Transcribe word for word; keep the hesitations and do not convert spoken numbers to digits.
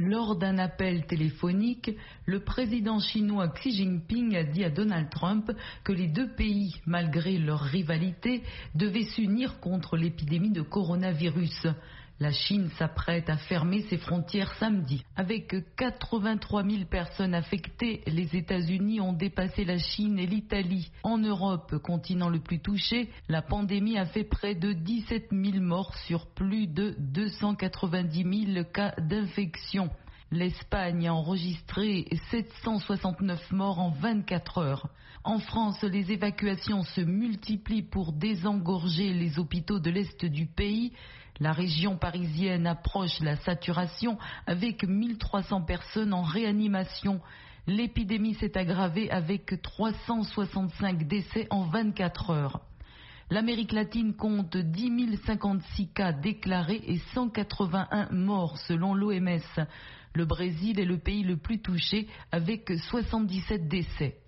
Lors d'un appel téléphonique, le président chinois Xi Jinping a dit à Donald Trump que les deux pays, malgré leur rivalité, devaient s'unir contre l'épidémie de coronavirus. La Chine s'apprête à fermer ses frontières samedi. Avec quatre-vingt-trois mille personnes affectées, les États-Unis ont dépassé la Chine et l'Italie. En Europe, continent le plus touché, la pandémie a fait près de dix-sept mille morts sur plus de deux cent quatre-vingt-dix mille cas d'infection. L'Espagne a enregistré sept cent soixante-neuf morts en vingt-quatre heures. En France, les évacuations se multiplient pour désengorger les hôpitaux de l'Est du pays. La région parisienne approche la saturation avec mille trois cents personnes en réanimation. L'épidémie s'est aggravée avec trois cent soixante-cinq décès en vingt-quatre heures. L'Amérique latine compte dix mille cinquante-six cas déclarés et cent quatre-vingt-un morts selon l'O M S. Le Brésil est le pays le plus touché avec soixante-dix-sept décès.